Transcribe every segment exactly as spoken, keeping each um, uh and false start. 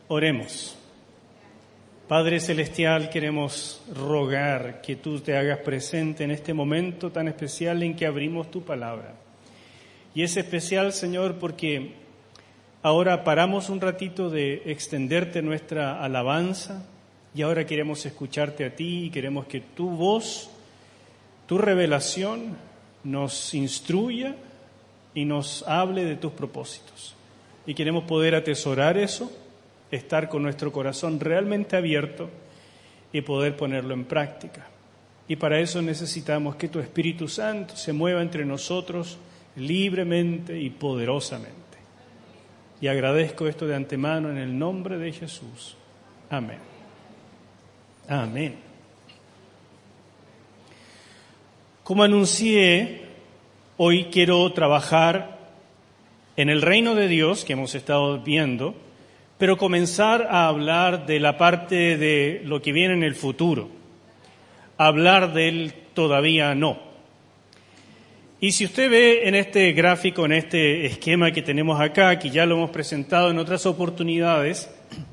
Oremos. Padre Celestial, queremos rogar que tú te hagas presente en este momento tan especial en que abrimos tu palabra. Y es especial, Señor, porque ahora paramos un ratito de extenderte nuestra alabanza y ahora queremos escucharte a ti y queremos que tu voz, tu revelación nos instruya y nos hable de tus propósitos. Y queremos poder atesorar eso, estar con nuestro corazón realmente abierto y poder ponerlo en práctica. Y para eso necesitamos que tu Espíritu Santo se mueva entre nosotros libremente y poderosamente. Y agradezco esto de antemano en el nombre de Jesús. Amén. Amén. Como anuncié, hoy quiero trabajar en el reino de Dios que hemos estado viendo, pero comenzar a hablar de la parte de lo que viene en el futuro, hablar del todavía no. Y si usted ve en este gráfico, en este esquema que tenemos acá, que ya lo hemos presentado en otras oportunidades,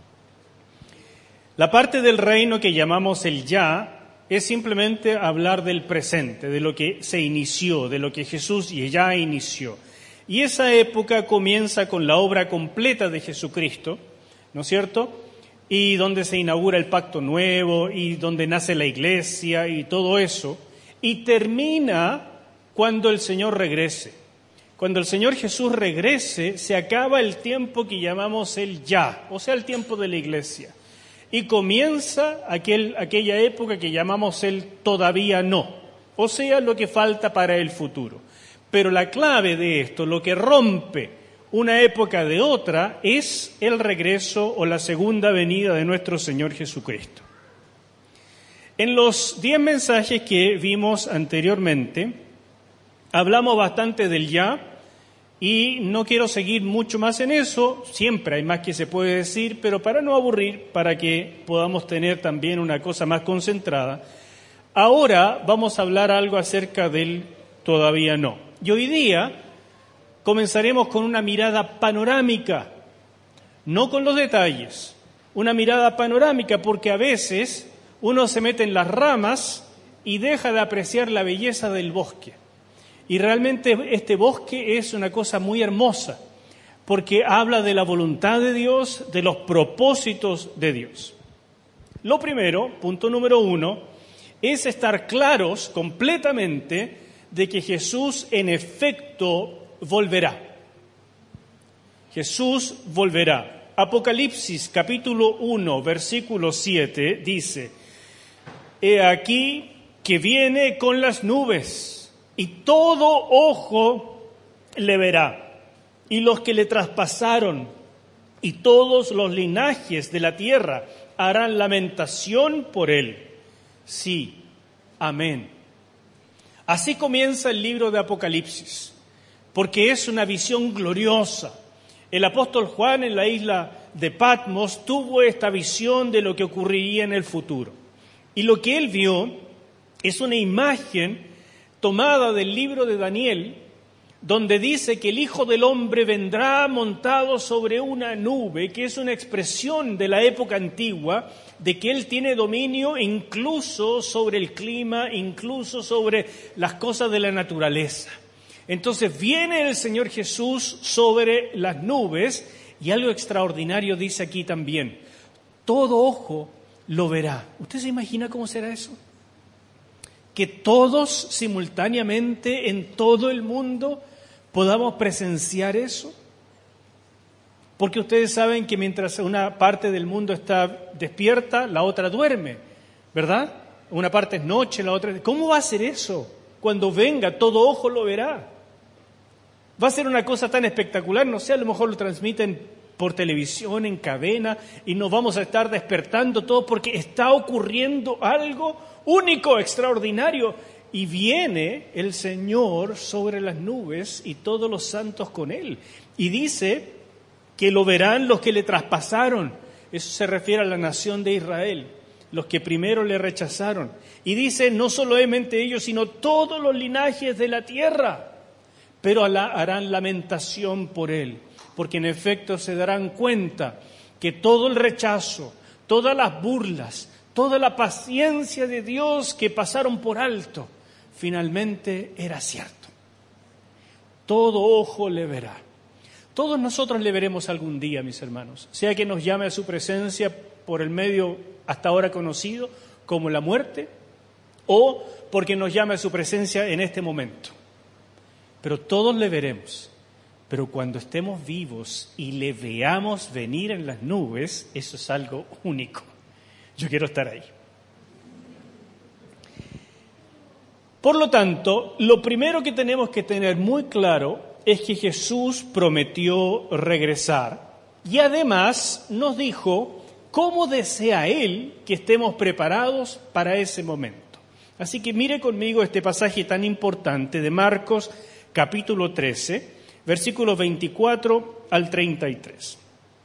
la parte del reino que llamamos el ya es simplemente hablar del presente, de lo que se inició, de lo que Jesús ya inició. Y esa época comienza con la obra completa de Jesucristo, ¿no es cierto? Y donde se inaugura el pacto nuevo y donde nace la iglesia y todo eso. Y termina cuando el Señor regrese. Cuando el Señor Jesús regrese, se acaba el tiempo que llamamos el ya, o sea, el tiempo de la iglesia. Y comienza aquel, aquella época que llamamos el todavía no, o sea, lo que falta para el futuro. Pero la clave de esto, lo que rompe una época de otra, es el regreso o la segunda venida de nuestro Señor Jesucristo. En los diez mensajes que vimos anteriormente, hablamos bastante del ya, y no quiero seguir mucho más en eso, siempre hay más que se puede decir, pero para no aburrir, para que podamos tener también una cosa más concentrada, ahora vamos a hablar algo acerca del todavía no. Y hoy día comenzaremos con una mirada panorámica, no con los detalles, una mirada panorámica, porque a veces uno se mete en las ramas y deja de apreciar la belleza del bosque. Y realmente este bosque es una cosa muy hermosa, porque habla de la voluntad de Dios, de los propósitos de Dios. Lo primero, punto número uno, es estar claros completamente de que Jesús en efecto volverá. Jesús volverá. Apocalipsis capítulo uno, versículo siete dice: He aquí que viene con las nubes, y todo ojo le verá, y los que le traspasaron, y todos los linajes de la tierra harán lamentación por él. Sí, amén. Así comienza el libro de Apocalipsis, porque es una visión gloriosa. El apóstol Juan en la isla de Patmos tuvo esta visión de lo que ocurriría en el futuro. Y lo que él vio es una imagen tomada del libro de Daniel, donde dice que el Hijo del Hombre vendrá montado sobre una nube, que es una expresión de la época antigua, de que Él tiene dominio incluso sobre el clima, incluso sobre las cosas de la naturaleza. Entonces viene el Señor Jesús sobre las nubes, y algo extraordinario dice aquí también: todo ojo lo verá. ¿Usted se imagina cómo será eso? Que todos simultáneamente en todo el mundo podamos presenciar eso. Porque ustedes saben que mientras una parte del mundo está despierta, la otra duerme, ¿verdad? Una parte es noche, la otra... ¿Cómo va a ser eso? Cuando venga, todo ojo lo verá. Va a ser una cosa tan espectacular, no sé, a lo mejor lo transmiten por televisión, en cadena, y nos vamos a estar despertando todos porque está ocurriendo algo único, extraordinario, y viene el Señor sobre las nubes y todos los santos con Él. Y dice que lo verán los que le traspasaron. Eso se refiere a la nación de Israel, los que primero le rechazaron. Y dice, no solamente ellos, sino todos los linajes de la tierra, pero harán lamentación por Él, porque en efecto se darán cuenta que todo el rechazo, todas las burlas, toda la paciencia de Dios que pasaron por alto, finalmente era cierto. Todo ojo le verá. Todos nosotros le veremos algún día, mis hermanos, sea que nos llame a su presencia por el medio hasta ahora conocido como la muerte, o porque nos llame a su presencia en este momento. Pero todos le veremos. Pero cuando estemos vivos y le veamos venir en las nubes, eso es algo único. Yo quiero estar ahí. Por lo tanto, lo primero que tenemos que tener muy claro es que Jesús prometió regresar y además nos dijo cómo desea Él que estemos preparados para ese momento. Así que mire conmigo este pasaje tan importante de Marcos capítulo trece, versículos veinticuatro al treinta y tres.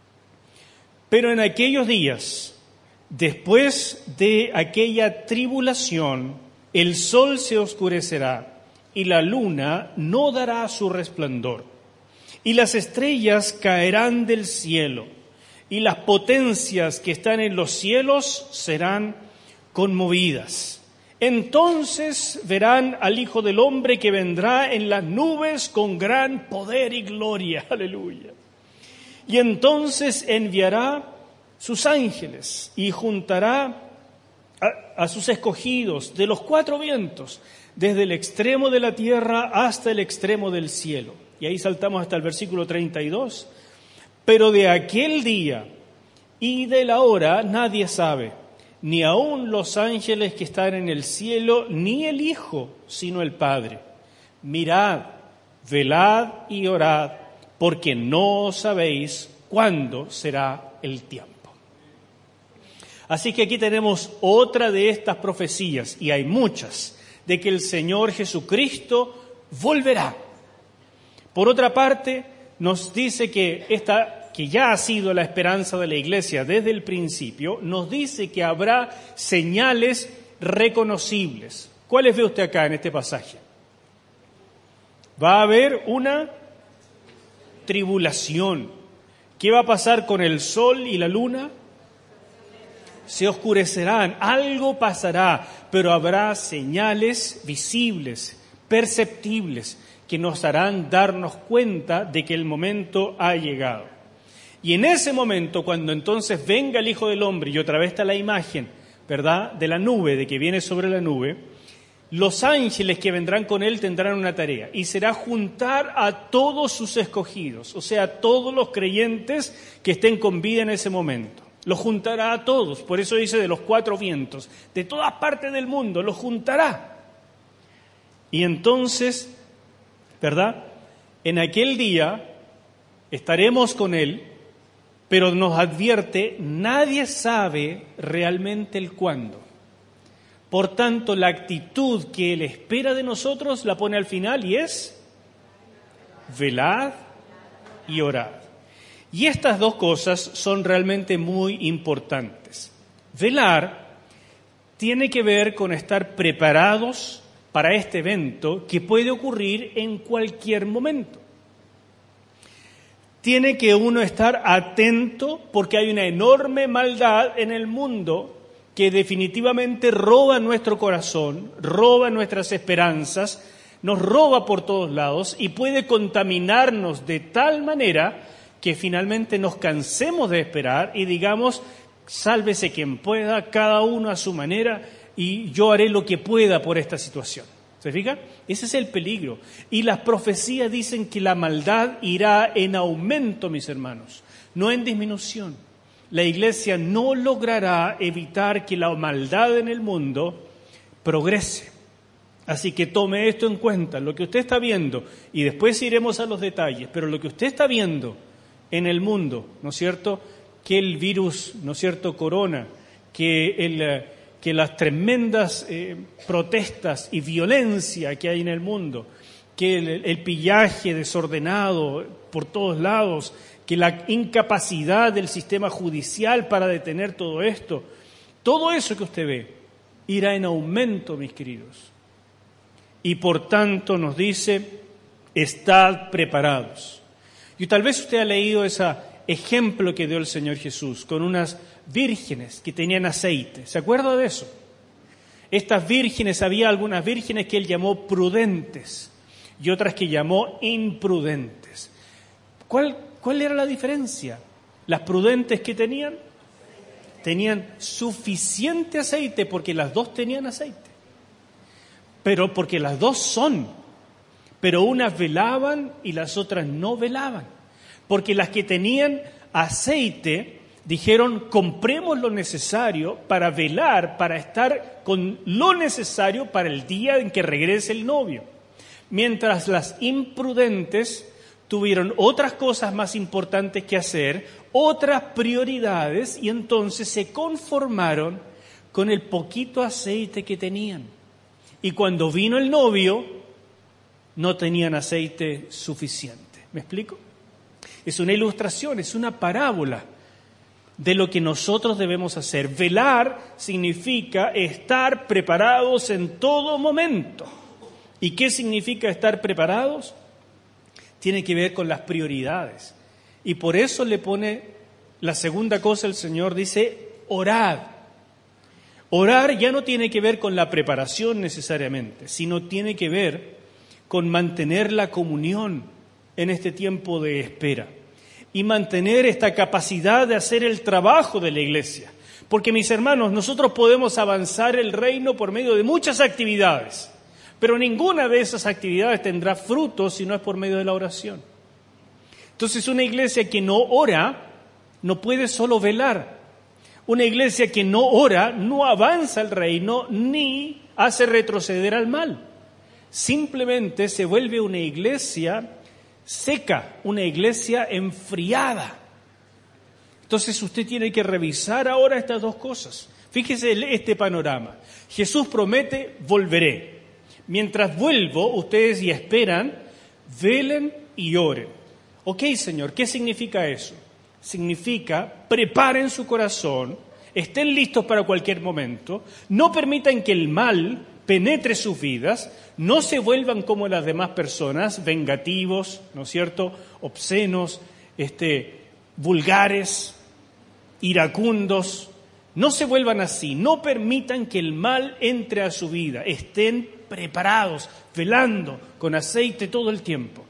Pero en aquellos días, después de aquella tribulación, el sol se oscurecerá y la luna no dará su resplandor, y las estrellas caerán del cielo, y las potencias que están en los cielos serán conmovidas. Entonces verán al Hijo del Hombre que vendrá en las nubes con gran poder y gloria. Aleluya. Y entonces enviará sus ángeles y juntará a, a sus escogidos de los cuatro vientos, desde el extremo de la tierra hasta el extremo del cielo. Y ahí saltamos hasta el versículo treinta y dos. Pero de aquel día y de la hora nadie sabe, ni aun los ángeles que están en el cielo, ni el Hijo, sino el Padre. Mirad, velad y orad, porque no sabéis cuándo será el tiempo. Así que aquí tenemos otra de estas profecías, y hay muchas, de que el Señor Jesucristo volverá. Por otra parte, nos dice que esta que ya ha sido la esperanza de la Iglesia desde el principio, nos dice que habrá señales reconocibles. ¿Cuáles ve usted acá en este pasaje? Va a haber una tribulación. ¿Qué va a pasar con el sol y la luna? Se oscurecerán, algo pasará, pero habrá señales visibles, perceptibles, que nos harán darnos cuenta de que el momento ha llegado. Y en ese momento, cuando entonces venga el Hijo del Hombre, y otra vez está la imagen, ¿verdad?, de la nube, de que viene sobre la nube, los ángeles que vendrán con él tendrán una tarea, y será juntar a todos sus escogidos, o sea, a todos los creyentes que estén con vida en ese momento. Los juntará a todos, por eso dice de los cuatro vientos, de todas partes del mundo, los juntará. Y entonces, ¿verdad?, en aquel día estaremos con él, pero nos advierte, nadie sabe realmente el cuándo. Por tanto, la actitud que Él espera de nosotros la pone al final y es velad y orad. Y estas dos cosas son realmente muy importantes. Velar tiene que ver con estar preparados para este evento que puede ocurrir en cualquier momento. Tiene que uno estar atento porque hay una enorme maldad en el mundo que definitivamente roba nuestro corazón, roba nuestras esperanzas, nos roba por todos lados y puede contaminarnos de tal manera que finalmente nos cansemos de esperar y digamos, sálvese quien pueda, cada uno a su manera y yo haré lo que pueda por esta situación. ¿Se fija? Ese es el peligro. Y las profecías dicen que la maldad irá en aumento, mis hermanos, no en disminución. La Iglesia no logrará evitar que la maldad en el mundo progrese. Así que tome esto en cuenta, lo que usted está viendo, y después iremos a los detalles, pero lo que usted está viendo en el mundo, ¿no es cierto?, que el virus, ¿no es cierto?, corona, que el... que las tremendas eh, protestas y violencia que hay en el mundo, que el, el pillaje desordenado por todos lados, que la incapacidad del sistema judicial para detener todo esto, todo eso que usted ve irá en aumento, mis queridos. Y por tanto nos dice, estad preparados. Y tal vez usted ha leído esa, ejemplo que dio el Señor Jesús con unas vírgenes que tenían aceite. ¿Se acuerda de eso? Estas vírgenes, había algunas vírgenes que él llamó prudentes y otras que llamó imprudentes. ¿Cuál, cuál era la diferencia? Las prudentes que tenían, tenían suficiente aceite porque las dos tenían aceite. Pero porque las dos son, pero unas velaban y las otras no velaban. Porque las que tenían aceite dijeron, compremos lo necesario para velar, para estar con lo necesario para el día en que regrese el novio. Mientras las imprudentes tuvieron otras cosas más importantes que hacer, otras prioridades, y entonces se conformaron con el poquito aceite que tenían. Y cuando vino el novio, no tenían aceite suficiente. ¿Me explico? Es una ilustración, es una parábola de lo que nosotros debemos hacer. Velar significa estar preparados en todo momento. ¿Y qué significa estar preparados? Tiene que ver con las prioridades. Y por eso le pone la segunda cosa, el Señor dice, orad. Orar ya no tiene que ver con la preparación necesariamente, sino tiene que ver con mantener la comunión en este tiempo de espera y mantener esta capacidad de hacer el trabajo de la iglesia. Porque, mis hermanos, nosotros podemos avanzar el reino por medio de muchas actividades, pero ninguna de esas actividades tendrá frutos si no es por medio de la oración. Entonces, una iglesia que no ora no puede solo velar. Una iglesia que no ora no avanza el reino ni hace retroceder al mal. Simplemente se vuelve una iglesia seca, una iglesia enfriada. Entonces usted tiene que revisar ahora estas dos cosas. Fíjese este panorama. Jesús promete, volveré. Mientras vuelvo, ustedes y esperan, velen y oren. Ok, Señor, ¿qué significa eso? Significa, preparen su corazón, estén listos para cualquier momento, no permitan que el mal penetre sus vidas, no se vuelvan como las demás personas, vengativos, ¿no es cierto?, obscenos, este, vulgares, iracundos, no se vuelvan así, no permitan que el mal entre a su vida, estén preparados, velando con aceite todo el tiempo.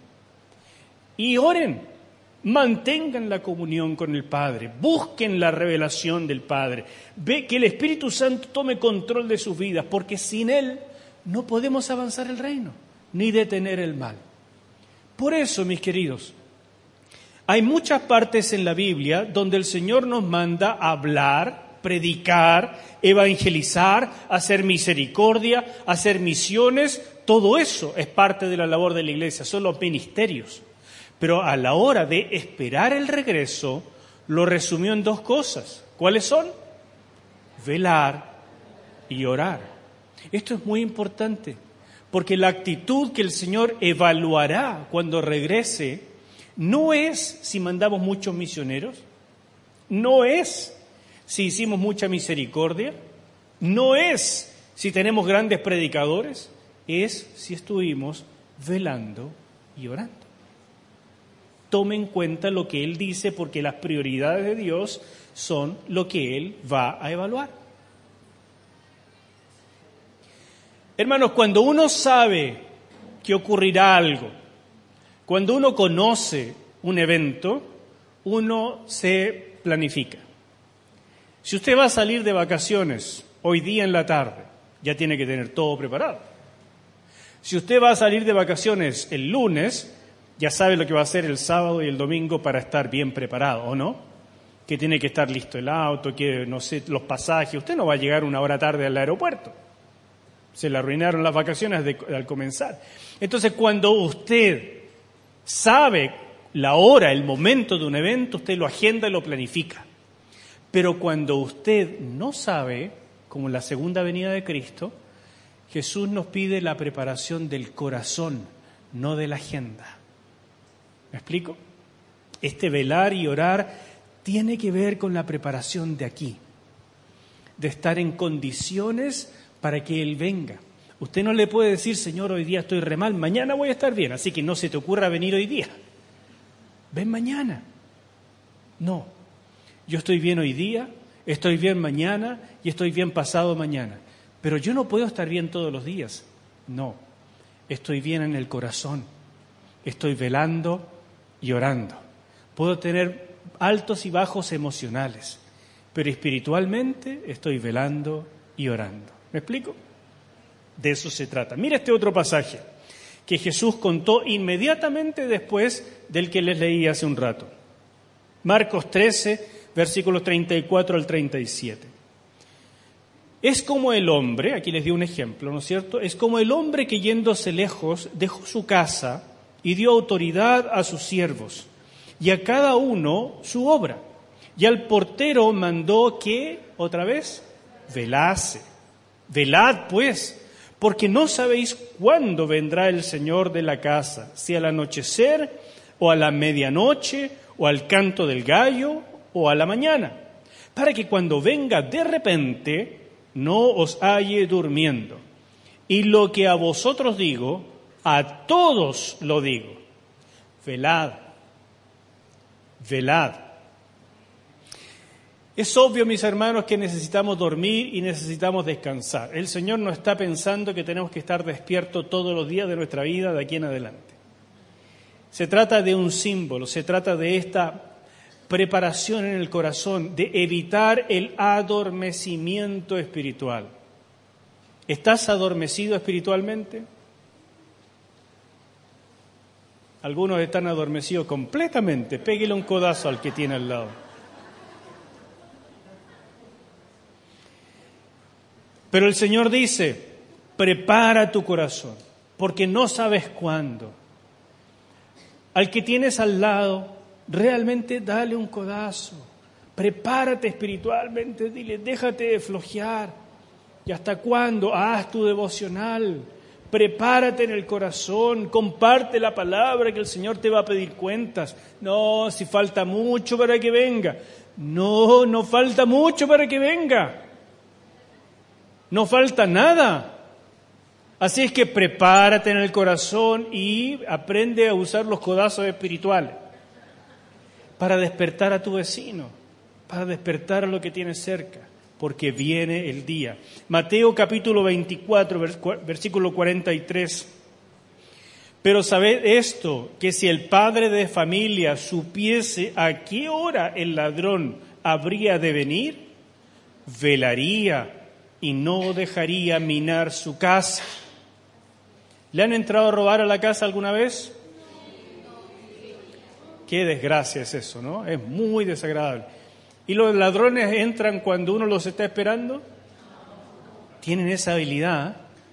Y oren, mantengan la comunión con el Padre, busquen la revelación del Padre, ve que el Espíritu Santo tome control de sus vidas, porque sin Él no podemos avanzar el reino, ni detener el mal. Por eso, mis queridos, hay muchas partes en la Biblia donde el Señor nos manda a hablar, predicar, evangelizar, hacer misericordia, hacer misiones. Todo eso es parte de la labor de la iglesia, son los ministerios. Pero a la hora de esperar el regreso, lo resumió en dos cosas. ¿Cuáles son? Velar y orar. Esto es muy importante, porque la actitud que el Señor evaluará cuando regrese no es si mandamos muchos misioneros, no es si hicimos mucha misericordia, no es si tenemos grandes predicadores, es si estuvimos velando y orando. Tome en cuenta lo que Él dice, porque las prioridades de Dios son lo que Él va a evaluar. Hermanos, cuando uno sabe que ocurrirá algo, cuando uno conoce un evento, uno se planifica. Si usted va a salir de vacaciones hoy día en la tarde, ya tiene que tener todo preparado. Si usted va a salir de vacaciones el lunes, ya sabe lo que va a hacer el sábado y el domingo para estar bien preparado, ¿o no? Que tiene que estar listo el auto, que no sé, los pasajes. Usted no va a llegar una hora tarde al aeropuerto. Se le arruinaron las vacaciones de, al comenzar. Entonces, cuando usted sabe la hora, el momento de un evento, usted lo agenda y lo planifica. Pero cuando usted no sabe, como en la segunda venida de Cristo, Jesús nos pide la preparación del corazón, no de la agenda. ¿Me explico? Este velar y orar tiene que ver con la preparación de aquí, de estar en condiciones para que Él venga. Usted no le puede decir, Señor, hoy día estoy re mal, mañana voy a estar bien, así que no se te ocurra venir hoy día. Ven mañana. No, yo estoy bien hoy día, estoy bien mañana y estoy bien pasado mañana. Pero yo no puedo estar bien todos los días. No, estoy bien en el corazón. Estoy velando y orando. Puedo tener altos y bajos emocionales, pero espiritualmente estoy velando y orando. ¿Me explico? De eso se trata. Mira este otro pasaje que Jesús contó inmediatamente después del que les leí hace un rato. Marcos trece, versículos treinta y cuatro al treinta y siete. Es como el hombre, aquí les di un ejemplo, ¿no es cierto? Es como el hombre que yéndose lejos dejó su casa y dio autoridad a sus siervos y a cada uno su obra. Y al portero mandó que, otra vez, velase. Velad pues, porque no sabéis cuándo vendrá el Señor de la casa, si al anochecer o a la medianoche o al canto del gallo o a la mañana, para que cuando venga de repente no os halle durmiendo. Y lo que a vosotros digo, a todos lo digo, velad, velad. Es obvio, mis hermanos, que necesitamos dormir y necesitamos descansar. El Señor no está pensando que tenemos que estar despiertos todos los días de nuestra vida de aquí en adelante. Se trata de un símbolo, se trata de esta preparación en el corazón, de evitar el adormecimiento espiritual. ¿Estás adormecido espiritualmente? Algunos están adormecidos completamente. Péguele un codazo al que tiene al lado. Pero el Señor dice, prepara tu corazón, porque no sabes cuándo. Al que tienes al lado, realmente dale un codazo. Prepárate espiritualmente, dile, déjate de flojear. ¿Y hasta cuándo? Haz tu devocional. Prepárate en el corazón, comparte la palabra que el Señor te va a pedir cuentas. No, si falta mucho para que venga. No, no falta mucho para que venga. No falta nada. Así es que prepárate en el corazón y aprende a usar los codazos espirituales para despertar a tu vecino, para despertar a lo que tienes cerca, porque viene el día. Mateo capítulo veinticuatro, versículo cuarenta y tres. Pero sabed esto, que si el padre de familia supiese a qué hora el ladrón habría de venir, velaría y no dejaría minar su casa. ¿Le han entrado a robar a la casa alguna vez? Qué desgracia es eso, ¿no? Es muy desagradable. ¿Y los ladrones entran cuando uno los está esperando? Tienen esa habilidad,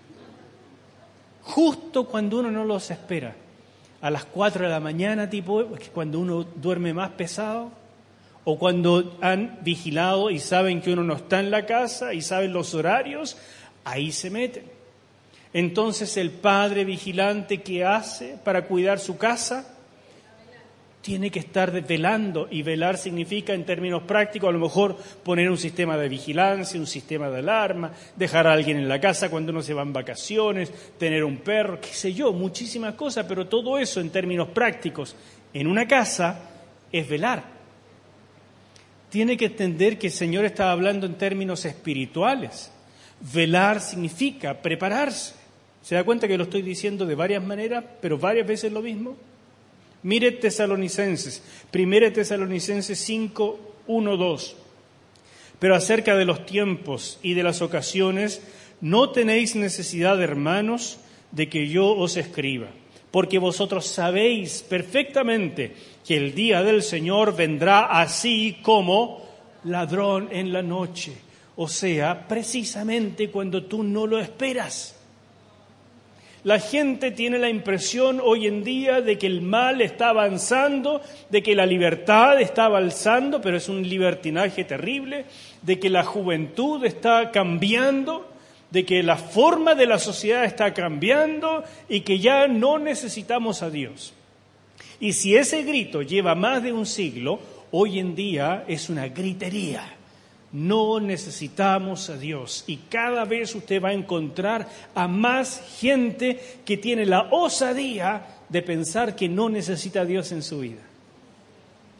justo cuando uno no los espera. A las cuatro de la mañana, tipo, cuando uno duerme más pesado, o cuando han vigilado y saben que uno no está en la casa y saben los horarios, ahí se meten. Entonces el padre vigilante, ¿qué hace para cuidar su casa? Tiene que estar velando, y velar significa, en términos prácticos, a lo mejor poner un sistema de vigilancia, un sistema de alarma, dejar a alguien en la casa cuando uno se va en vacaciones, tener un perro, qué sé yo, muchísimas cosas, pero todo eso en términos prácticos en una casa es velar. Tiene que entender que el Señor está hablando en términos espirituales. Velar significa prepararse. ¿Se da cuenta que lo estoy diciendo de varias maneras, pero varias veces lo mismo? Mire Tesalonicenses, primera Tesalonicenses cinco, uno, dos. Pero acerca de los tiempos y de las ocasiones, no tenéis necesidad, hermanos, de que yo os escriba, porque vosotros sabéis perfectamente que el día del Señor vendrá así como ladrón en la noche, o sea, precisamente cuando tú no lo esperas. La gente tiene la impresión hoy en día de que el mal está avanzando, de que la libertad está avanzando, pero es un libertinaje terrible, de que la juventud está cambiando, de que la forma de la sociedad está cambiando y que ya no necesitamos a Dios. Y si ese grito lleva más de un siglo, hoy en día es una gritería. No necesitamos a Dios, y cada vez usted va a encontrar a más gente que tiene la osadía de pensar que no necesita a Dios en su vida.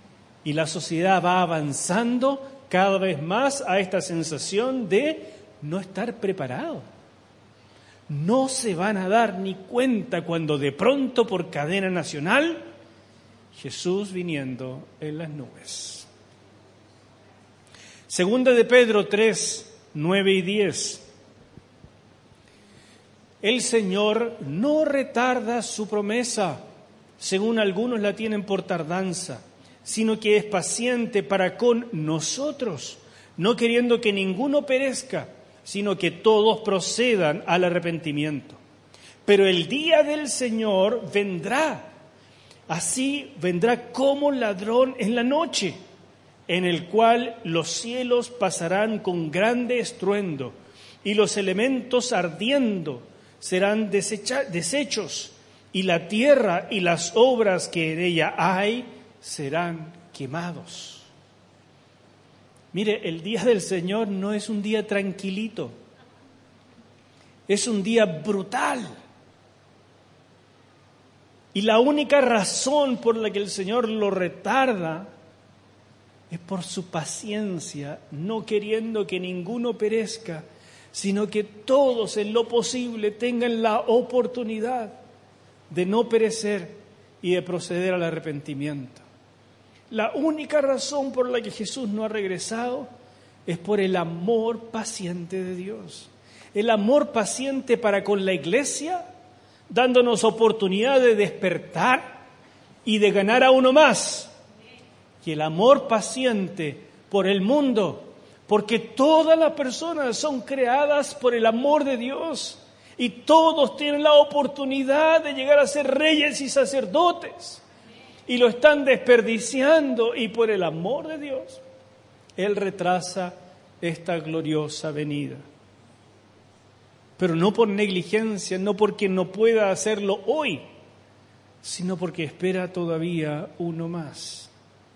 Y la sociedad va avanzando cada vez más a esta sensación de no estar preparado. No se van a dar ni cuenta cuando de pronto por cadena nacional Jesús viniendo en las nubes. Segunda de Pedro tres, nueve y diez. El Señor no retarda su promesa, según algunos la tienen por tardanza, sino que es paciente para con nosotros, no queriendo que ninguno perezca, sino que todos procedan al arrepentimiento. Pero el día del Señor vendrá, así vendrá como ladrón en la noche, en el cual los cielos pasarán con grande estruendo, y los elementos ardiendo serán desecha- deshechos, y la tierra y las obras que en ella hay serán quemados. Mire, el día del Señor no es un día tranquilito, es un día brutal. Y la única razón por la que el Señor lo retarda es por su paciencia, no queriendo que ninguno perezca, sino que todos en lo posible tengan la oportunidad de no perecer y de proceder al arrepentimiento. La única razón por la que Jesús no ha regresado es por el amor paciente de Dios. El amor paciente para con la iglesia, dándonos oportunidad de despertar y de ganar a uno más. Y el amor paciente por el mundo, porque todas las personas son creadas por el amor de Dios y todos tienen la oportunidad de llegar a ser reyes y sacerdotes. Y lo están desperdiciando, y por el amor de Dios, Él retrasa esta gloriosa venida. Pero no por negligencia, no porque no pueda hacerlo hoy, sino porque espera todavía uno más.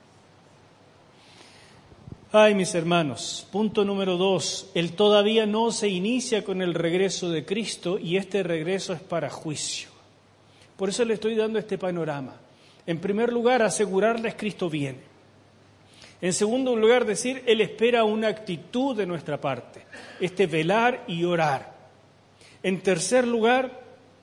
Ay, mis hermanos, punto número dos, el todavía no se inicia con el regreso de Cristo, y este regreso es para juicio. Por eso le estoy dando este panorama. En primer lugar, asegurarles Cristo viene. En segundo lugar, decir, Él espera una actitud de nuestra parte, este velar y orar. En tercer lugar,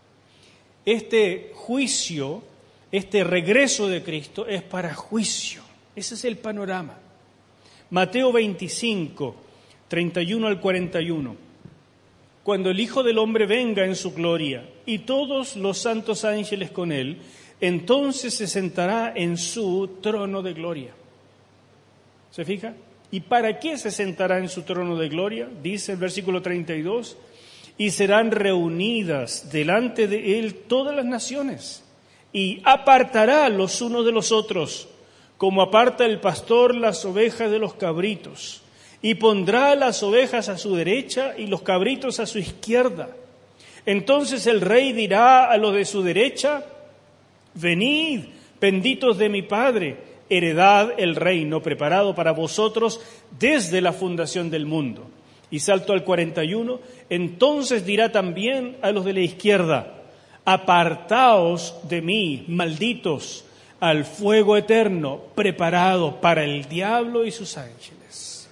este juicio, este regreso de Cristo es para juicio. Ese es el panorama. Mateo veinticinco, treinta y uno al cuarenta y uno. Cuando el Hijo del Hombre venga en su gloria y todos los santos ángeles con Él, entonces se sentará en su trono de gloria. ¿Se fija? ¿Y para qué se sentará en su trono de gloria? Dice el versículo treinta y dos, y serán reunidas delante de Él todas las naciones, y apartará los unos de los otros, como aparta el pastor las ovejas de los cabritos, y pondrá las ovejas a su derecha y los cabritos a su izquierda. Entonces el rey dirá a los de su derecha, venid, benditos de mi Padre, heredad el reino preparado para vosotros desde la fundación del mundo. Y salto al cuarenta y uno, entonces dirá también a los de la izquierda, apartaos de mí, malditos, al fuego eterno preparado para el diablo y sus ángeles.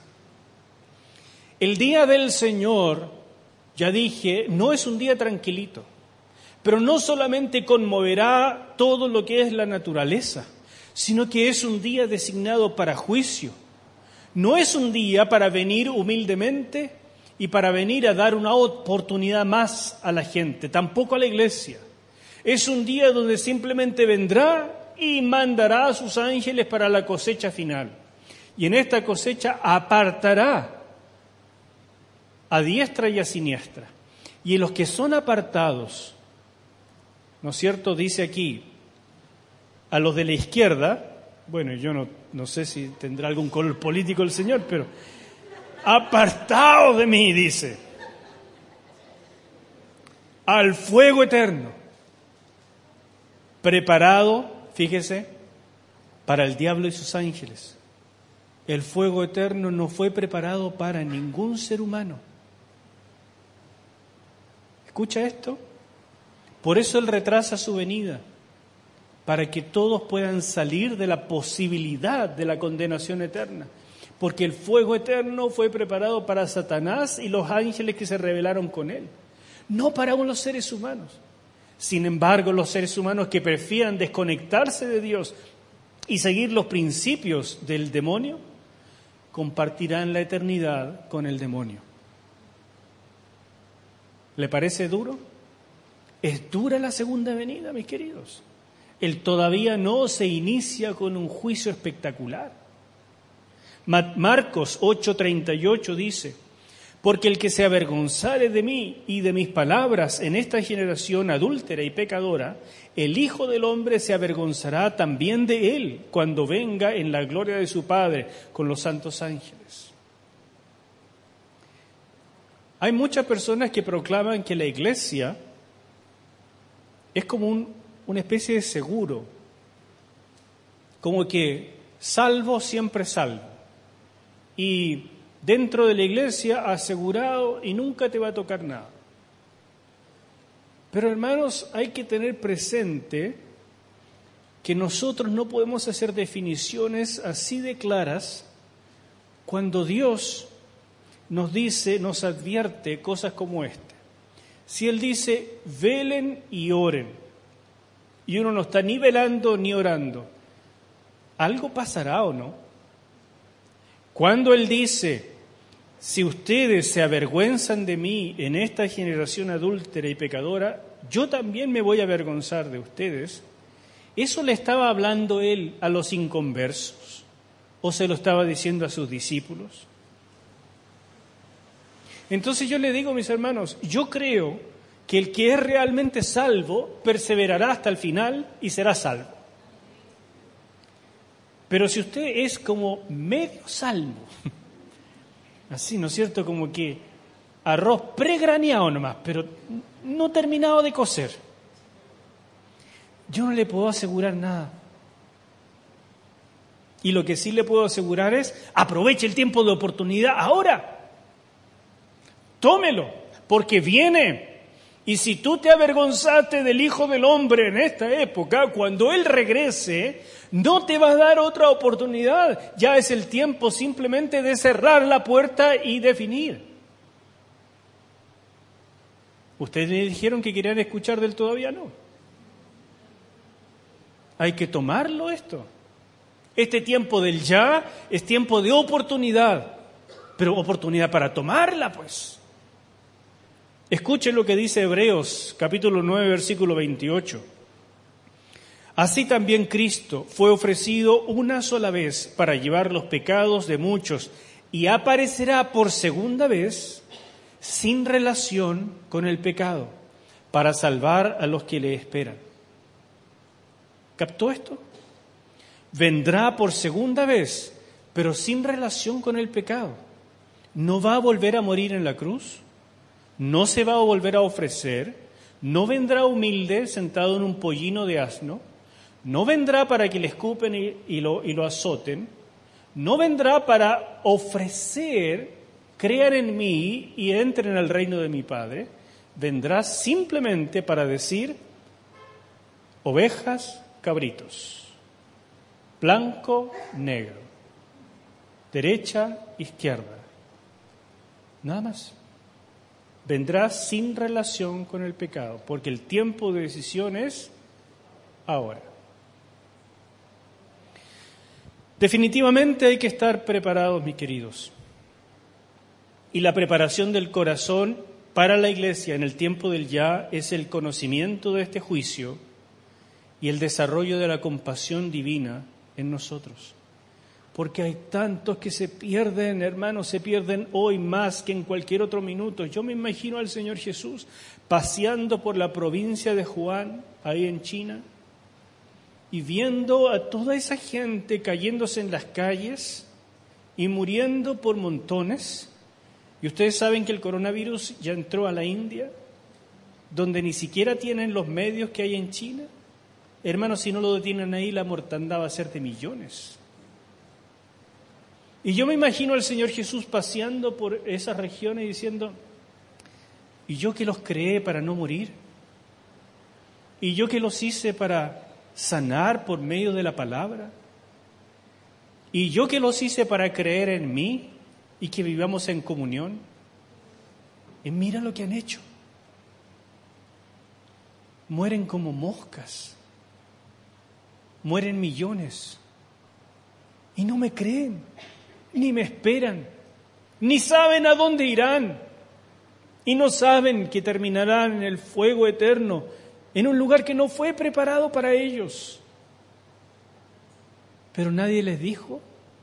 El día del Señor, ya dije, no es un día tranquilito. Pero no solamente conmoverá todo lo que es la naturaleza, sino que es un día designado para juicio. No es un día para venir humildemente y para venir a dar una oportunidad más a la gente, tampoco a la iglesia. Es un día donde simplemente vendrá y mandará a sus ángeles para la cosecha final. Y en esta cosecha apartará a diestra y a siniestra. Y en los que son apartados, ¿no es cierto? Dice aquí, a los de la izquierda, bueno, yo no, no sé si tendrá algún color político el Señor, pero apartaos de mí, dice, al fuego eterno, preparado, fíjese, para el diablo y sus ángeles. El fuego eterno no fue preparado para ningún ser humano. ¿Escucha esto? Por eso Él retrasa su venida, para que todos puedan salir de la posibilidad de la condenación eterna. Porque el fuego eterno fue preparado para Satanás y los ángeles que se rebelaron con él, no para los seres humanos. Sin embargo, los seres humanos que prefieran desconectarse de Dios y seguir los principios del demonio, compartirán la eternidad con el demonio. ¿Le parece duro? Es dura la segunda venida, mis queridos. El todavía no se inicia con un juicio espectacular. Marcos ocho treinta y ocho dice: porque el que se avergonzare de mí y de mis palabras en esta generación adúltera y pecadora, el Hijo del Hombre se avergonzará también de él cuando venga en la gloria de su Padre con los santos ángeles. Hay muchas personas que proclaman que la iglesia es como un, una especie de seguro, como que salvo siempre salvo. Y dentro de la iglesia asegurado y nunca te va a tocar nada. Pero hermanos, hay que tener presente que nosotros no podemos hacer definiciones así de claras cuando Dios nos dice, nos advierte cosas como esta. Si Él dice, velen y oren, y uno no está ni velando ni orando, ¿algo pasará o no? Cuando Él dice, si ustedes se avergüenzan de mí en esta generación adúltera y pecadora, yo también me voy a avergonzar de ustedes, ¿eso le estaba hablando Él a los inconversos o se lo estaba diciendo a sus discípulos? Entonces yo le digo, mis hermanos, yo creo que el que es realmente salvo perseverará hasta el final y será salvo. Pero si usted es como medio salvo, así, ¿no es cierto? Como que arroz pregraneado nomás, pero no terminado de cocer, yo no le puedo asegurar nada. Y lo que sí le puedo asegurar es, aproveche el tiempo de oportunidad ahora. Tómelo, porque viene. Y si tú te avergonzaste del Hijo del Hombre en esta época, cuando Él regrese, no te va a dar otra oportunidad. Ya es el tiempo simplemente de cerrar la puerta y definir. Ustedes me dijeron que querían escuchar del todavía no. Hay que tomarlo esto. Este tiempo del ya es tiempo de oportunidad, pero oportunidad para tomarla, pues. Escuchen lo que dice Hebreos, capítulo nueve, versículo veintiocho. Así también Cristo fue ofrecido una sola vez para llevar los pecados de muchos y aparecerá por segunda vez sin relación con el pecado para salvar a los que le esperan. ¿Captó esto? Vendrá por segunda vez, pero sin relación con el pecado. No va a volver a morir en la cruz. No se va a volver a ofrecer, no vendrá humilde sentado en un pollino de asno, no vendrá para que le escupen y, y, lo, y lo azoten, no vendrá para ofrecer, crean en mí y entren al reino de mi Padre, vendrá simplemente para decir, ovejas, cabritos, blanco, negro, derecha, izquierda, nada más. Vendrá sin relación con el pecado, porque el tiempo de decisión es ahora. Definitivamente hay que estar preparados, mis queridos. Y la preparación del corazón para la iglesia en el tiempo del ya es el conocimiento de este juicio y el desarrollo de la compasión divina en nosotros. Porque hay tantos que se pierden, hermanos, se pierden hoy más que en cualquier otro minuto. Yo me imagino al Señor Jesús paseando por la provincia de Wuhan, ahí en China, y viendo a toda esa gente cayéndose en las calles y muriendo por montones. Y ustedes saben que el coronavirus ya entró a la India, donde ni siquiera tienen los medios que hay en China. Hermanos, si no lo detienen ahí, la mortandad va a ser de millones. Y yo me imagino al Señor Jesús paseando por esas regiones y diciendo, ¿y yo que los creé para no morir? ¿Y yo que los hice para sanar por medio de la palabra. Y yo que los hice para creer en mí y que vivamos en comunión. Y mira lo que han hecho. Mueren como moscas. Mueren millones. Y no me creen, ni me esperan, ni saben a dónde irán. Y no saben que terminarán en el fuego eterno, en un lugar que no fue preparado para ellos. Pero nadie les dijo,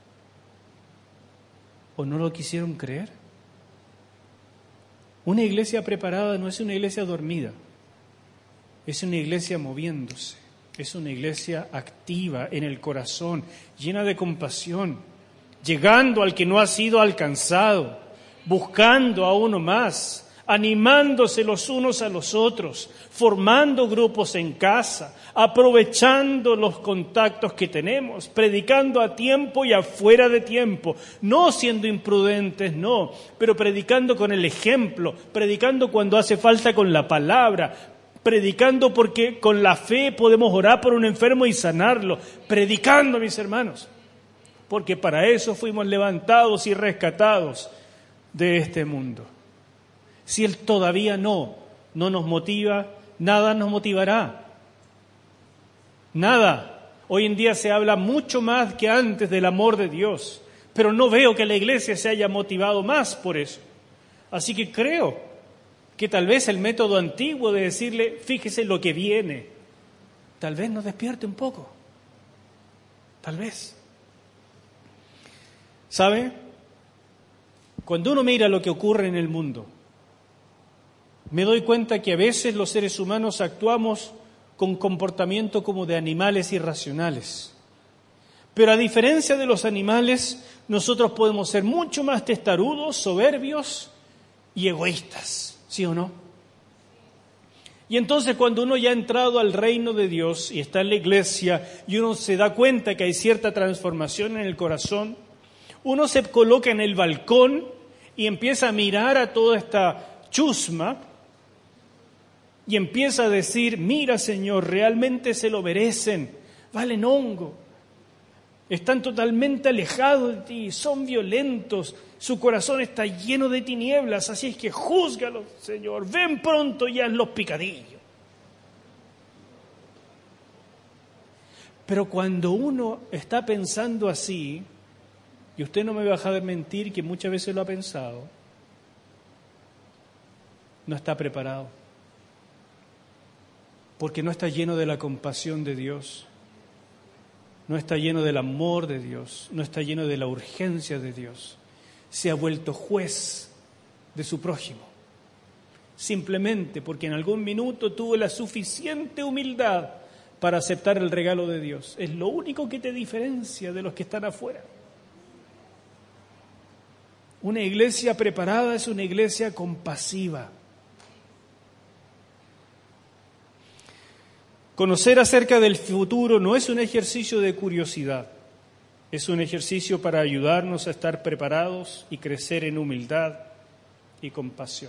o no lo quisieron creer. Una iglesia preparada no es una iglesia dormida, es una iglesia moviéndose, es una iglesia activa en el corazón, llena de compasión, llegando al que no ha sido alcanzado, buscando a uno más, animándose los unos a los otros, formando grupos en casa, aprovechando los contactos que tenemos, predicando a tiempo y afuera de tiempo, no siendo imprudentes, no, pero predicando con el ejemplo, predicando cuando hace falta con la palabra, predicando porque con la fe podemos orar por un enfermo y sanarlo, predicando, mis hermanos, porque para eso fuimos levantados y rescatados de este mundo. Si Él todavía no, no nos motiva, nada nos motivará. Nada. Hoy en día se habla mucho más que antes del amor de Dios, pero no veo que la iglesia se haya motivado más por eso. Así que creo que tal vez el método antiguo de decirle, fíjese lo que viene, tal vez nos despierte un poco. Tal vez. ¿Sabe? Cuando uno mira lo que ocurre en el mundo, me doy cuenta que a veces los seres humanos actuamos con comportamiento como de animales irracionales. Pero a diferencia de los animales, nosotros podemos ser mucho más testarudos, soberbios y egoístas, ¿sí o no? Y entonces cuando uno ya ha entrado al reino de Dios y está en la iglesia y uno se da cuenta que hay cierta transformación en el corazón, uno se coloca en el balcón y empieza a mirar a toda esta chusma y empieza a decir, mira Señor, realmente se lo merecen, valen hongo, están totalmente alejados de ti, son violentos, su corazón está lleno de tinieblas, así es que júzgalos, Señor, ven pronto y hazlos picadillos. Pero cuando uno está pensando así, y usted no me va a dejar de mentir que muchas veces lo ha pensado, no está preparado. Porque no está lleno de la compasión de Dios, no está lleno del amor de Dios, no está lleno de la urgencia de Dios. Se ha vuelto juez de su prójimo, simplemente porque en algún minuto tuvo la suficiente humildad para aceptar el regalo de Dios. Es lo único que te diferencia de los que están afuera. Una iglesia preparada es una iglesia compasiva. Conocer acerca del futuro no es un ejercicio de curiosidad, es un ejercicio para ayudarnos a estar preparados y crecer en humildad y compasión.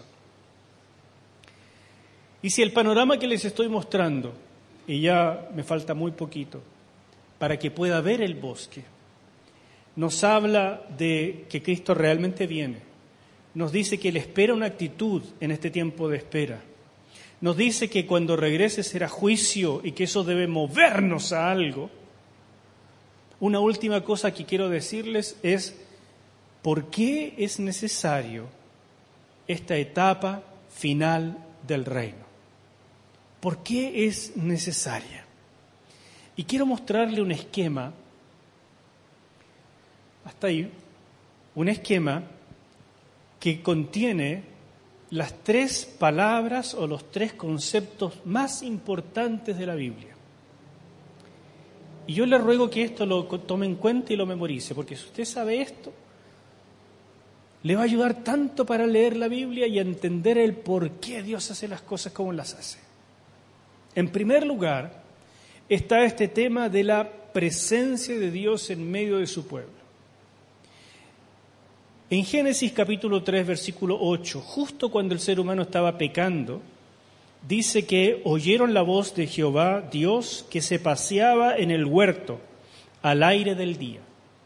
Y si el panorama que les estoy mostrando, y ya me falta muy poquito, para que pueda ver el bosque, nos habla de que Cristo realmente viene, nos dice que Él espera una actitud en este tiempo de espera. Nos dice que cuando regrese será juicio y que eso debe movernos a algo. Una última cosa que quiero decirles es ¿por qué es necesario esta etapa final del reino? ¿Por qué es necesaria? Y quiero mostrarle un esquema, hasta ahí, un esquema que contiene las tres palabras o los tres conceptos más importantes de la Biblia. Y yo le ruego que esto lo tome en cuenta y lo memorice, porque si usted sabe esto, le va a ayudar tanto para leer la Biblia y a entender el por qué Dios hace las cosas como las hace. En primer lugar, está este tema de la presencia de Dios en medio de su pueblo. En Génesis capítulo tres, versículo ocho, justo cuando el ser humano estaba pecando, dice que oyeron la voz de Jehová, Dios, que se paseaba en el huerto al aire del día.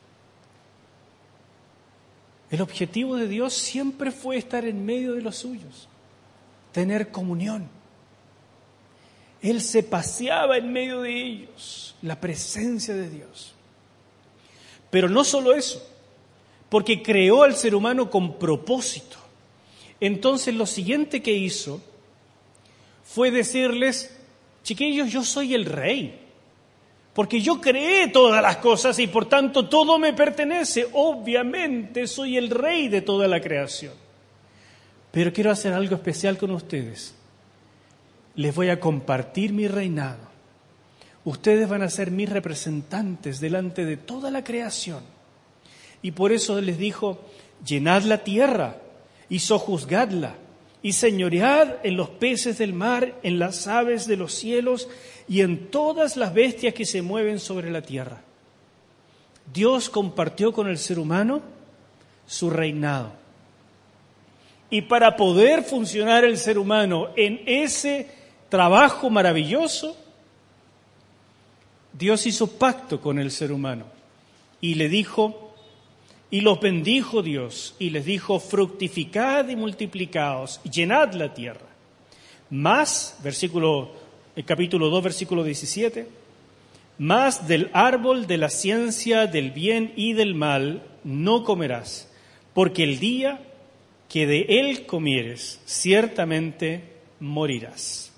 El objetivo de Dios siempre fue estar en medio de los suyos, tener comunión. Él se paseaba en medio de ellos, la presencia de Dios. Pero no solo eso, porque creó al ser humano con propósito. Entonces lo siguiente que hizo fue decirles, chiquillos, yo soy el rey, porque yo creé todas las cosas y por tanto todo me pertenece. Obviamente soy el rey de toda la creación. Pero quiero hacer algo especial con ustedes. Les voy a compartir mi reinado. Ustedes van a ser mis representantes delante de toda la creación. Y por eso les dijo, llenad la tierra y sojuzgadla, y señoread en los peces del mar, en las aves de los cielos y en todas las bestias que se mueven sobre la tierra. Dios compartió con el ser humano su reinado. Y para poder funcionar el ser humano en ese trabajo maravilloso, Dios hizo pacto con el ser humano y le dijo, y los bendijo Dios, y les dijo, fructificad y multiplicaos, llenad la tierra. Más, versículo, el capítulo dos, versículo diecisiete, más del árbol de la ciencia del bien y del mal no comerás, porque el día que de él comieres, ciertamente morirás.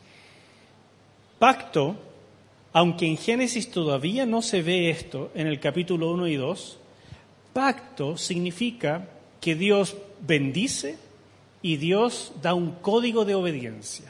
Pacto, aunque en Génesis todavía no se ve esto, en el capítulo uno y dos, pacto significa que Dios bendice y Dios da un código de obediencia.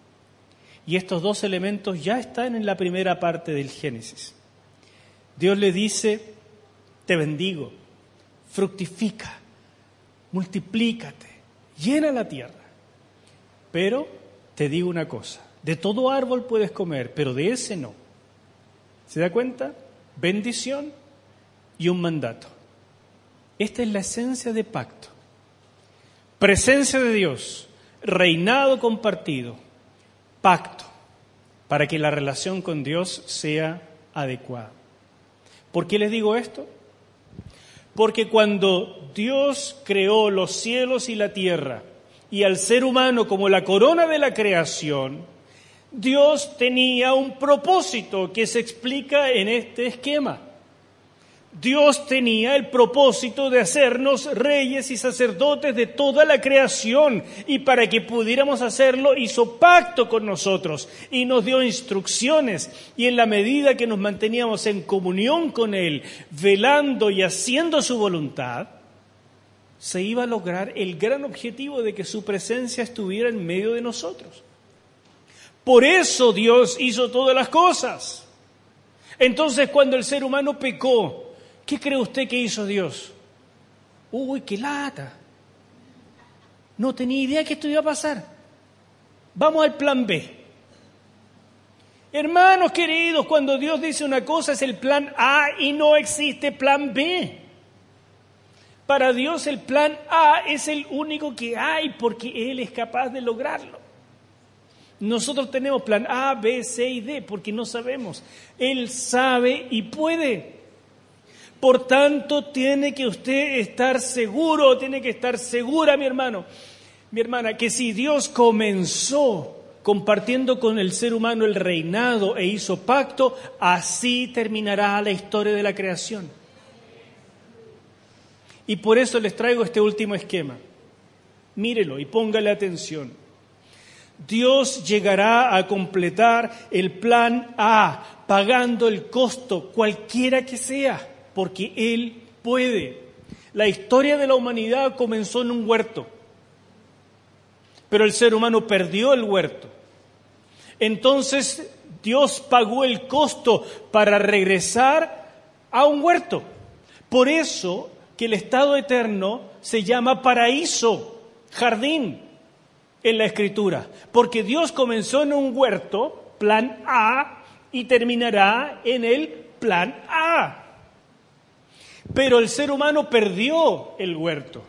Y estos dos elementos ya están en la primera parte del Génesis. Dios le dice, te bendigo, fructifica, multiplícate, llena la tierra. Pero te digo una cosa, de todo árbol puedes comer, pero de ese no. ¿Se da cuenta? Bendición y un mandato. Esta es la esencia de pacto. Presencia de Dios, reinado compartido, pacto, para que la relación con Dios sea adecuada. ¿Por qué les digo esto? Porque cuando Dios creó los cielos y la tierra y al ser humano como la corona de la creación, Dios tenía un propósito que se explica en este esquema. Dios tenía el propósito de hacernos reyes y sacerdotes de toda la creación, y para que pudiéramos hacerlo hizo pacto con nosotros y nos dio instrucciones, y en la medida que nos manteníamos en comunión con Él, velando y haciendo su voluntad, se iba a lograr el gran objetivo de que su presencia estuviera en medio de nosotros. Por eso Dios hizo todas las cosas. Entonces, cuando el ser humano pecó, ¿qué cree usted que hizo Dios? Uy, qué lata. No tenía idea que esto iba a pasar. Vamos al plan B. Hermanos queridos, cuando Dios dice una cosa es el plan A y no existe plan B. Para Dios el plan A es el único que hay porque Él es capaz de lograrlo. Nosotros tenemos plan A, B, C y D porque no sabemos. Él sabe y puede. Por tanto, tiene que usted estar seguro, tiene que estar segura, mi hermano, mi hermana, que si Dios comenzó compartiendo con el ser humano el reinado e hizo pacto, así terminará la historia de la creación. Y por eso les traigo este último esquema. Mírelo y póngale atención. Dios llegará a completar el plan A, pagando el costo, cualquiera que sea, porque Él puede. La historia de la humanidad comenzó en un huerto, pero el ser humano perdió el huerto. Entonces Dios pagó el costo para regresar a un huerto. Por eso que el estado eterno se llama paraíso, jardín, en la Escritura. Porque Dios comenzó en un huerto, plan A, y terminará en el plan A. Pero el ser humano perdió el huerto.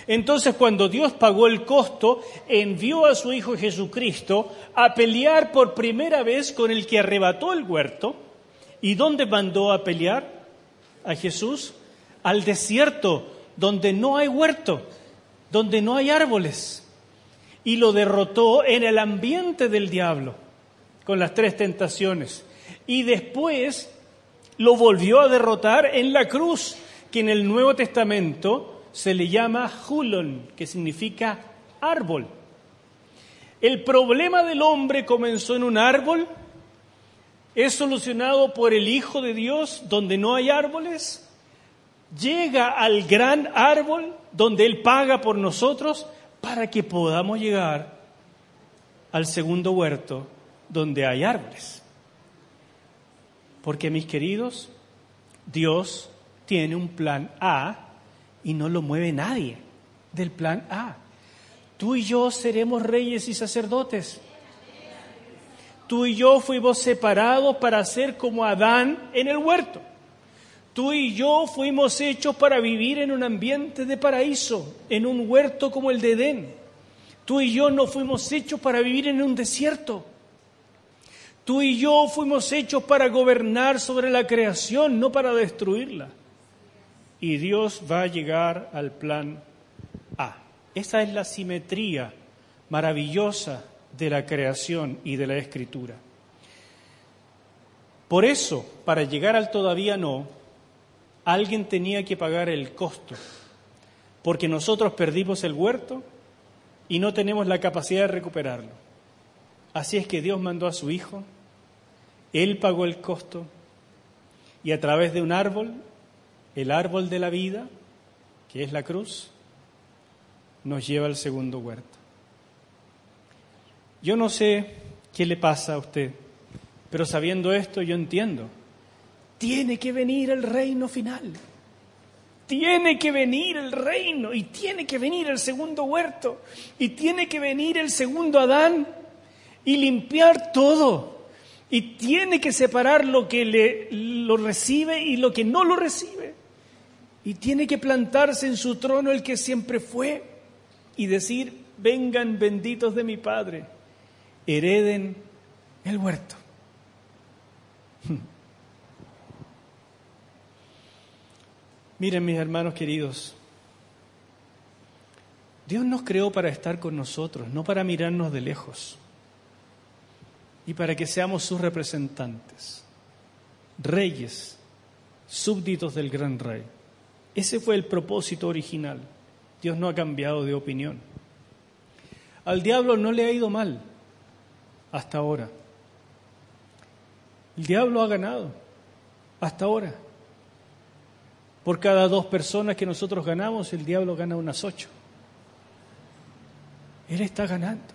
Entonces, cuando Dios pagó el costo, envió a su Hijo Jesucristo a pelear por primera vez con el que arrebató el huerto. ¿Y dónde mandó a pelear a Jesús? Al desierto, donde no hay huerto, donde no hay árboles. Y lo derrotó en el ambiente del diablo, con las tres tentaciones. Y después lo volvió a derrotar en la cruz, que en el Nuevo Testamento se le llama Hulon, que significa árbol. El problema del hombre comenzó en un árbol, es solucionado por el Hijo de Dios, donde no hay árboles, llega al gran árbol, donde Él paga por nosotros, para que podamos llegar al segundo huerto, donde hay árboles. Porque, mis queridos, Dios tiene un plan A, y no lo mueve nadie del plan A. Tú y yo seremos reyes y sacerdotes. Tú y yo fuimos separados para ser como Adán en el huerto. Tú y yo fuimos hechos para vivir en un ambiente de paraíso, en un huerto como el de Edén. Tú y yo no fuimos hechos para vivir en un desierto. Tú y yo fuimos hechos para gobernar sobre la creación, no para destruirla. Y Dios va a llegar al plan A. Esa es la simetría maravillosa de la creación y de la Escritura. Por eso, para llegar al todavía no, alguien tenía que pagar el costo, porque nosotros perdimos el huerto y no tenemos la capacidad de recuperarlo. Así es que Dios mandó a su Hijo, Él pagó el costo, y a través de un árbol, el árbol de la vida, que es la cruz, nos lleva al segundo huerto. Yo no sé qué le pasa a usted, pero sabiendo esto yo entiendo. Tiene que venir el reino final. Tiene que venir el reino y tiene que venir el segundo huerto y tiene que venir el segundo Adán y limpiar todo. Y tiene que separar lo que le, lo recibe y lo que no lo recibe. Y tiene que plantarse en su trono el que siempre fue y decir, vengan benditos de mi Padre, hereden el huerto. Miren, mis hermanos queridos, Dios nos creó para estar con nosotros, no para mirarnos de lejos y para que seamos sus representantes, reyes, súbditos del gran rey. Ese fue el propósito original. Dios no ha cambiado de opinión. Al diablo no le ha ido mal hasta ahora. El diablo ha ganado hasta ahora. Por cada dos personas que nosotros ganamos, el diablo gana unas ocho. Él está ganando.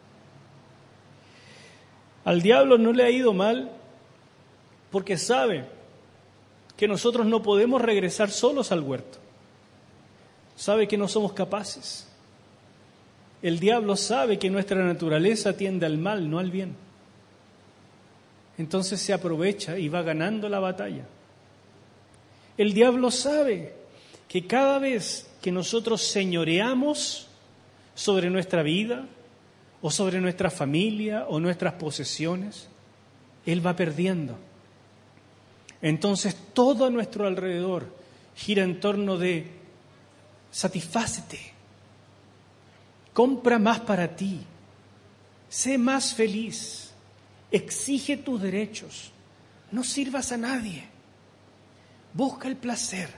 Al diablo no le ha ido mal porque sabe que nosotros no podemos regresar solos al huerto. Sabe que no somos capaces. El diablo sabe que nuestra naturaleza tiende al mal, no al bien. Entonces se aprovecha y va ganando la batalla. El diablo sabe que cada vez que nosotros señoreamos sobre nuestra vida o sobre nuestra familia o nuestras posesiones, él va perdiendo. Entonces todo a nuestro alrededor gira en torno de satisfácete, compra más para ti, sé más feliz, exige tus derechos, no sirvas a nadie, busca el placer,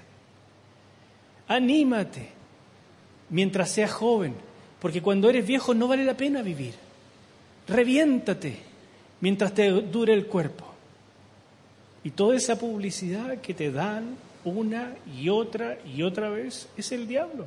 anímate mientras seas joven, porque cuando eres viejo no vale la pena vivir, reviéntate mientras te dure el cuerpo. Y toda esa publicidad que te dan una y otra y otra vez es el diablo.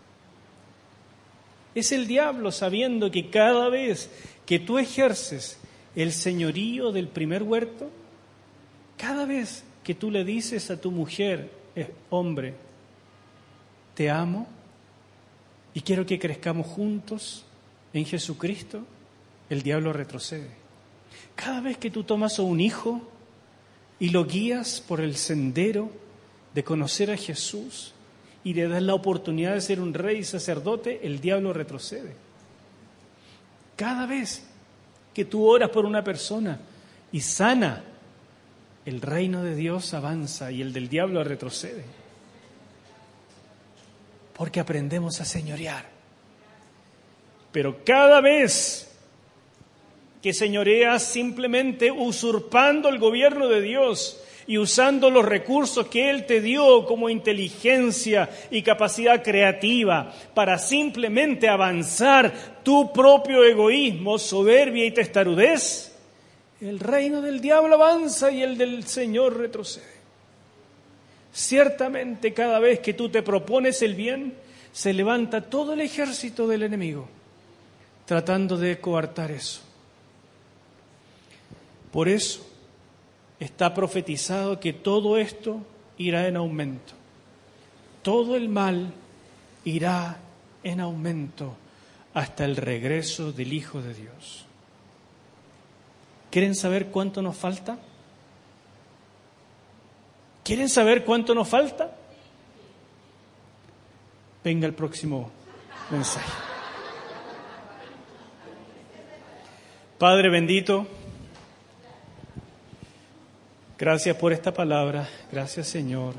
Es el diablo sabiendo que cada vez que tú ejerces el señorío del primer huerto, cada vez que tú le dices a tu mujer, eh, hombre, te amo y quiero que crezcamos juntos en Jesucristo, el diablo retrocede. Cada vez que tú tomas a un hijo y lo guías por el sendero de conocer a Jesús y le das la oportunidad de ser un rey y sacerdote, el diablo retrocede. Cada vez que tú oras por una persona y sana, el reino de Dios avanza y el del diablo retrocede. Porque aprendemos a señorear. Pero cada vez que señoreas simplemente usurpando el gobierno de Dios y usando los recursos que Él te dio como inteligencia y capacidad creativa para simplemente avanzar tu propio egoísmo, soberbia y testarudez, el reino del diablo avanza y el del Señor retrocede. Ciertamente cada vez que tú te propones el bien, se levanta todo el ejército del enemigo tratando de coartar eso. Por eso está profetizado que todo esto irá en aumento. Todo el mal irá en aumento hasta el regreso del Hijo de Dios. ¿Quieren saber cuánto nos falta? ¿Quieren saber cuánto nos falta? Venga el próximo mensaje. Padre bendito, gracias por esta palabra, gracias Señor,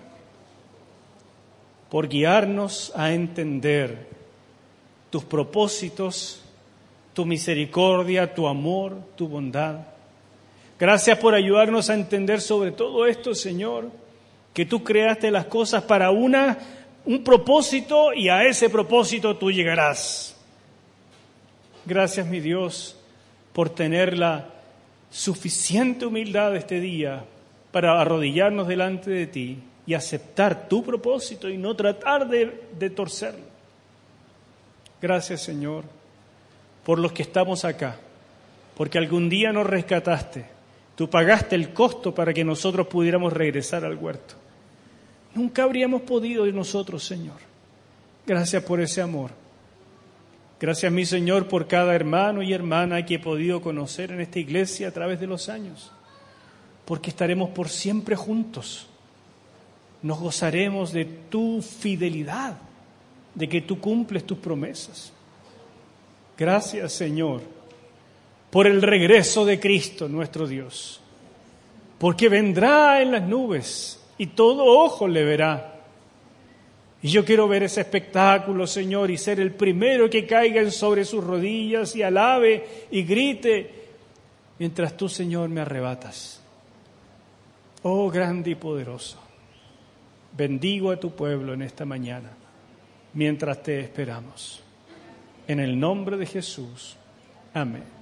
por guiarnos a entender tus propósitos, tu misericordia, tu amor, tu bondad. Gracias por ayudarnos a entender sobre todo esto, Señor, que tú creaste las cosas para una, un propósito y a ese propósito tú llegarás. Gracias, mi Dios, por tener la suficiente humildad este día para arrodillarnos delante de ti y aceptar tu propósito y no tratar de, de torcerlo. Gracias, Señor, por los que estamos acá, porque algún día nos rescataste. Tú pagaste el costo para que nosotros pudiéramos regresar al huerto. Nunca habríamos podido nosotros, Señor. Gracias por ese amor. Gracias, mi Señor, por cada hermano y hermana que he podido conocer en esta iglesia a través de los años, porque estaremos por siempre juntos. Nos gozaremos de tu fidelidad, de que tú cumples tus promesas. Gracias, Señor, por el regreso de Cristo, nuestro Dios, porque vendrá en las nubes y todo ojo le verá. Y yo quiero ver ese espectáculo, Señor, y ser el primero que caiga sobre sus rodillas y alabe y grite, mientras tú, Señor, me arrebatas. Oh, grande y poderoso, bendigo a tu pueblo en esta mañana, mientras te esperamos. En el nombre de Jesús. Amén.